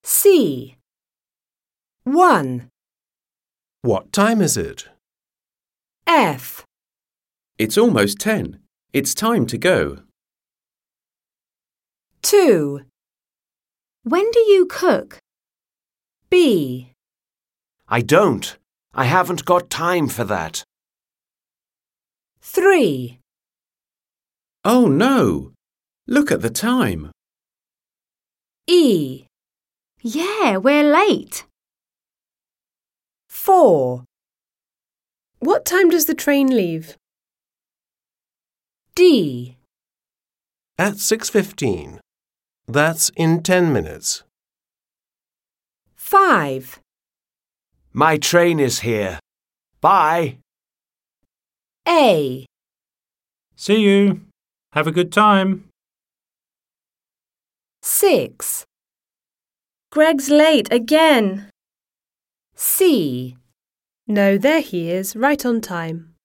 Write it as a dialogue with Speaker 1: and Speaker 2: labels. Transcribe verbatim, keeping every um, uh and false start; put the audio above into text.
Speaker 1: C. one.
Speaker 2: What time is it?
Speaker 1: F.
Speaker 3: It's almost ten. It's time to go.
Speaker 1: two. When do you cook? B.
Speaker 4: I don't. I haven't got time for that.
Speaker 1: three.
Speaker 3: Oh no! Look at the time.
Speaker 1: E.
Speaker 5: Yeah, we're late.
Speaker 1: four.
Speaker 6: What time does the train leave?
Speaker 1: D.
Speaker 2: At six fifteen. That's in ten minutes.
Speaker 1: five.
Speaker 4: My train is here. Bye.
Speaker 1: A.
Speaker 7: See you. Have a good time.
Speaker 1: six.
Speaker 6: Greg's late again.
Speaker 1: C.
Speaker 6: No, there he is, right on time.